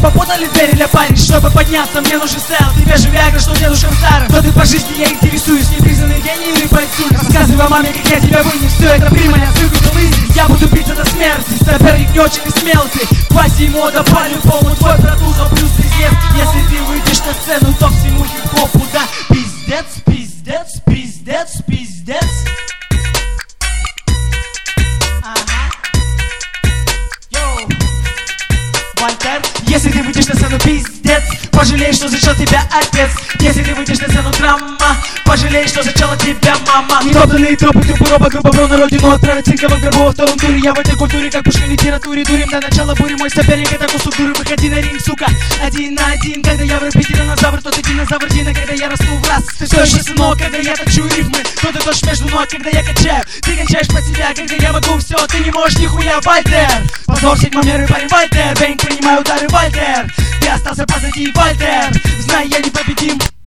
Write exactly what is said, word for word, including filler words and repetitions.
попутали двери для парень? Чтобы подняться, мне нужен сел. Тебе же виагра, что дедушкам старым. Кто ты по жизни, я интересуюсь. Непризнанный гений или пальцуль? Рассказывай маме, как я тебя вынес. Все это при моя выгодал изи. Я буду биться до смерти. Соперник не очень и смел ты. В классе мода по-любому твой братуха плюс резерв. Если ты выйдешь на сцену, то всему хип-хопу, да. Пиздец, пиздец, пиздец, пиздец. Вольтер, если ты выйдешь на сцену, пиздец, пожалеешь, что зачал тебя отец. Если ты выйдешь на сцену, драма, пожалеешь, что зачала тебя мама. Нетопленные тропы, трупы, роба, группа бро на родину отправить цинковых гробов во втором туре. Я в этой культуре, как пушка в литературе. Дурим до начала бури, мой соперник это кусок дуры. Выходи на ринг, сука, один на один. Когда я в рэпе динозавр, то ты динозавр Дина. Когда я расту в раз, ты все еще сынок. Когда я точу рифмы, то ты дождь между ног. Когда я качаю, ты кончаешь под себя. Когда я могу все, ты не можешь нихуя, Вольтер. Позор седьмомеры, парень, Вольтер. Бэнк, принимаю удары, Вольтер. Ты остался позади, Вольтер. Знай, я непобедим.